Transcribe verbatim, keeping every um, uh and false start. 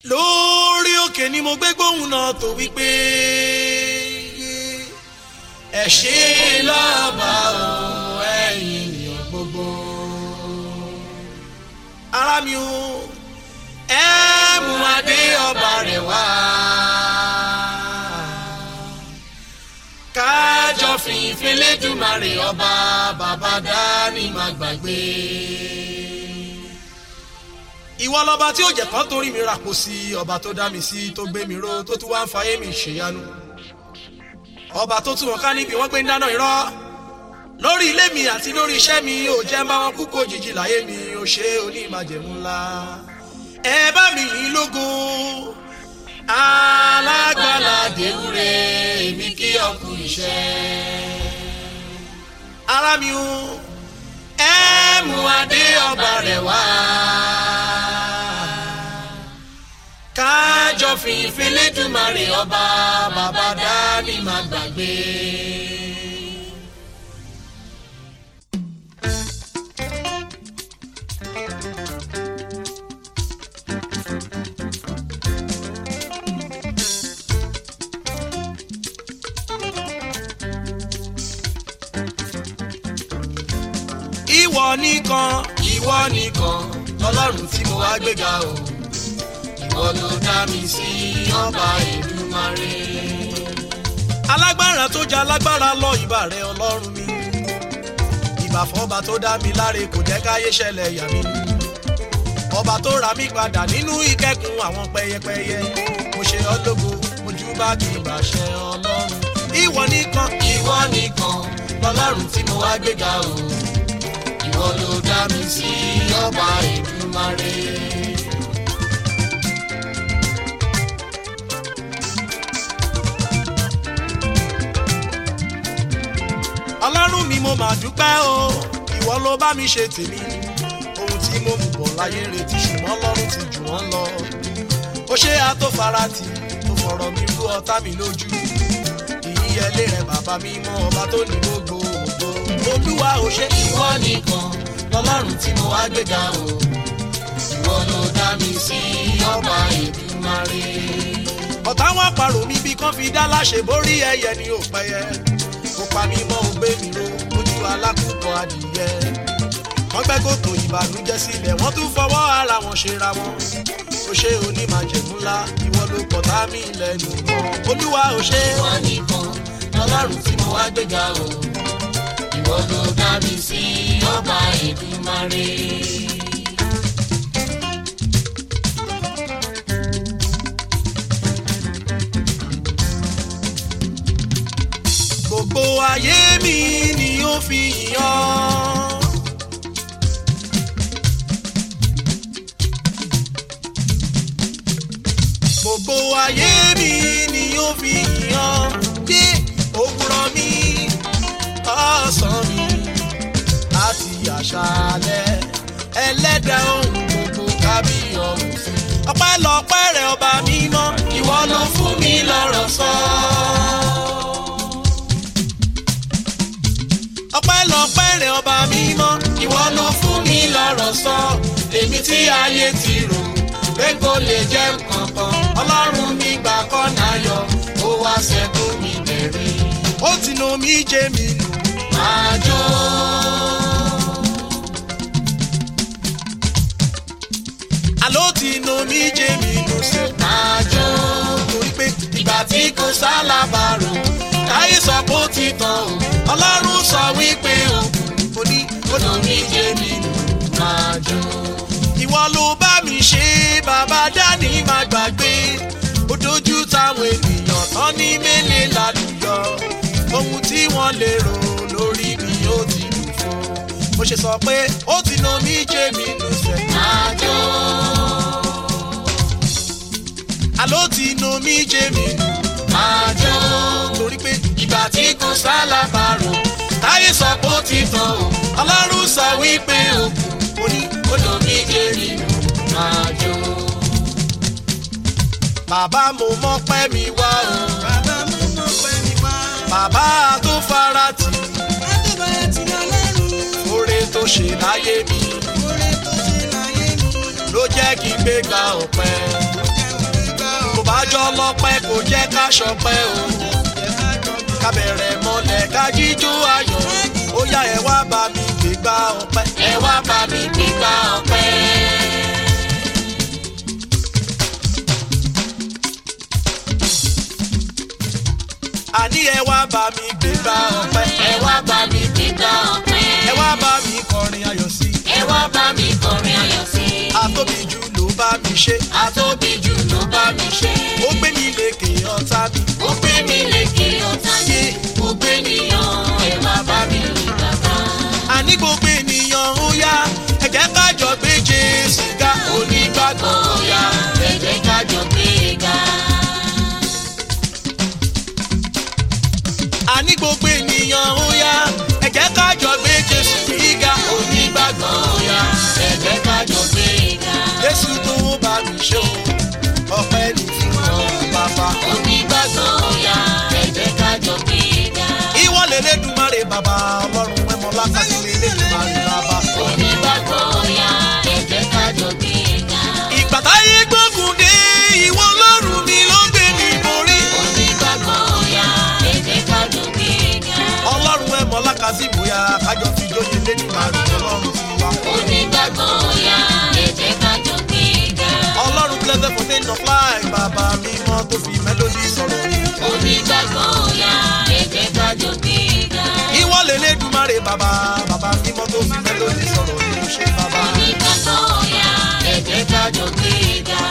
lórí òkè ni mo gbé gbóhùn náà tó wípé ẹ ṣé lọ́ba o ẹ̀yin ènìyàn gbogbo. ará mi o ẹ mú adé ọba rẹ̀ wá kájọ fìfẹ́ lẹ́dùmarè ọba bàbá dání má gbàgbé. ìwọ lọba tí ó jẹ́ kán torí mi ràpò sí, ọba tó dá mi sí, tó gbé mi ró, tó tún wá ń fayé mi ṣèyanu, ọba tó tún wọn ká níbi wọ́n gbé ń dáná irọ́ lórí ilé mi àti lórí iṣẹ́ mi, ò jẹ́ bá wọn kú kó jìjì láyé mi, ò ṣe onímájẹ̀mú ńlá. ẹ bá mi yìn lógo alágbára dèwúre èmi kí ọkù iṣẹ́. ará mi o ẹ mú adé ọba rẹ̀ wá kájọ fìfẹ́ lẹ́dùmarè ọba bàbá dání má gbàgbé. ìwọ nìkan ìwọ nìkan ọlọ́run tí mo wá gbéga o, ìwọ ló dá mi sí ọba Èdùmàrè. alágbára tó jẹ́ alágbára lọ, ìbà rẹ ọlọ́run mi, ìbà fọ́ba tó dá mi láre kò jẹ́ káyé ṣẹlẹ̀ yà mí, ọba tó ra mí padà nínú ìkẹ́kùn àwọn pẹyẹpẹyẹ. mo ṣe ọ́ lógo ojú bá kí ìbàṣẹ ọlọ́run. ìwọ nìkan ìwọ nìkan ọlọ́run tí mo wá gbéga o, ìwọ ló dá mi sí ọba Èdùmàrè. ọlọ́run mi mo máa dúpẹ́ o, ìwọ ló bá mi ṣe tèmi, ohun tí mo mú bọ̀ láyé retí ṣùgbọ́n ọlọ́run ti jù wọ́n lọ. ó ṣe àtòfarati tó fọ̀rọ̀ mi rú ọ̀tá mi lójú, ìyíyẹlé rẹ bàbá mi mọ ọba tó ní gbogbo ògo. olúwa ó ṣe ìwọ nìkan lọ́lọ́run tí mo wá gbéga o, ìwọ ló dá mi sí ọba Èdùmàrè. ọ̀tá wọn parò mi bí kán fi dá láṣẹ borí ẹyẹ ni ò pẹyẹ, ó pa mí mọ́ ògbé mi ro lójú alákùkọ adìyẹ. wọ́n gbẹ́ kòtò ìbànújẹ́ sílẹ̀, wọ́n tún fọwọ́ ara wọn ṣera wọn. ó ṣe onímájẹ̀mú ńlá, ìwọ ló pọ̀ tá mi lẹ́nu mọ́. olúwa ó ṣe ìwọ nìkan lọ́lọ́run tí mo wá gbéga o, ìwọ ló dá mi sí ọba Èdùmàrè. gbogbo ayé mi ni ó fi yìn ọ́, gbogbo ayé mi ni ó fi yìn ọ́. bí òwúrọ̀ mi ọ̀sán mi àti àṣálẹ́ ẹlẹ́dàá ohun gbogbo kábíyọ̀rù sí. ọpẹ́lọpẹ́ rẹ ọba mímọ́, ìwọ ló fún mi lọ́rọ̀ sọ. ọpẹ́lọpẹ́ rẹ ọba mímọ́, ìwọ ló fún mi lọ́rọ̀ sọ. èmi tí ayé ti rò pé kò lè jẹ́ nǹkankan, ọlọ́run mi gbà kọ́nà yọ, ó wá ṣẹ́kù mi bẹ̀rẹ̀. ó ti nà mí jẹ́ mi nù máa jó. àló ti nà mí jẹ́ mi nù sí máa jó. torí pé ìgbà tí kò sálábàárò káyé sọ pé ó ti tán o, ọlọ́run sọ wípé òkú ó ní ó nà mí jẹ́ mi nù máa jó. ìwọ ló bá mi ṣe bàbá dání má gbàgbé, ó dojú táwọn ènìyàn tán ní mélèé lálùyọ, ohun tí wọ́n lè rò lórí mi ó ti lù fún. mo ṣe sọ pé ó ti nà mí jẹ́ mi nù sẹ́ máa jó. àló ti nà mí jẹ́ mi nù máa jó. torí pé ìgbà tí kò sálábàárò táyé sọ pé ó ti tán o, ọlọ́run sọ wípé òkú ó ní ó nà mí jẹ́ mi nù máa jó. bàbá mo mọ̀ pẹ́ mi wá o, bàbá mo mọ̀ pẹ́ mi wá, bàbá tó farati àtúbọ̀tì ọlọ́run, oore tó ṣe láyé mi, oore tó ṣe láyé mi ló jẹ́ kí n gbégbá ọpẹ́. ọlọ́pẹ́ kò jẹ́ ká ṣọpẹ́ o ká bẹ̀rẹ̀ mọ́lẹ̀ ká jíjó ayọ̀ ó yá ẹ wá bá mi gbégbá ọpẹ́ ẹ wá bá mi gbégbá ọpẹ́. àní ẹ wá bá mi gbégbá ọpẹ́ ẹ wá bá mi gbégbá ọpẹ́. ẹ wá bá mi kọrin ayọ̀ sí ẹ wá bá mi kọrin ayọ̀ sí. àtóbi jù ló bá mi ṣe àtóbi jù ló bá mi ṣe. ó gbé mi lékè ọ̀tá mi ó gbé mi lékè ọ̀tá mi. ó gbé níyàn ẹ wá bá mi rí bàbá. àní gbogbo ènìyàn ó yá ẹ jẹ́ ká jọ gbé Jésù ga onígbàgbọ́ ó yá ẹ jẹ́ ká jọ gbé e ga. àní gbogbo ènìyàn ó yá ẹ jẹ́ ká jọ gbé Jésù ga onígbàgbọ́ ó yá ẹ jẹ́ ká jọ gbé e ga. Jésù tó bá mi ṣe o ọpẹ́ ní fún ọ bàbá. onígbàgbọ́ ó yá ẹ jẹ́ ká jọ gbé e ga. ìwọ l'Elédùmarè bàbá ọlọ́run ẹ̀mọ́ lákàtí l'Elédùmarè bàbá. onígbàgbọ́ ó yá ẹ jẹ́ ká jọ gbé e ga. ìgbà táyé gbógun dé ìwọ ọlọ́run mi ló gbé mi borí. onígbàgbọ́ ó yá ẹ jẹ́ ká jọ gbé e ga. ọlọ́run ẹ̀mọ́ lákàtí bóyá kájọ fi jóye l'Elédùmarè ọlọ́run ti wá. onígbàgbọ́ ó yá ẹ jẹ́ ká jọ gbé e ga. ọlọ́run blessed fountain of life bàbá mímọ́ tó fi mélòdì sọ̀rọ̀ ni. onígbàgbọ́ ó yá ẹ jẹ́ ká jọ gbé e ga. ìwọ l'Elédùmarè bàbá bàbá mímọ́ tó fi mélòdì sọ̀rọ̀ ni ó ṣe bàbá. onígbàgbọ́ ó yá ẹ jẹ́ ká jọ gbé e ga.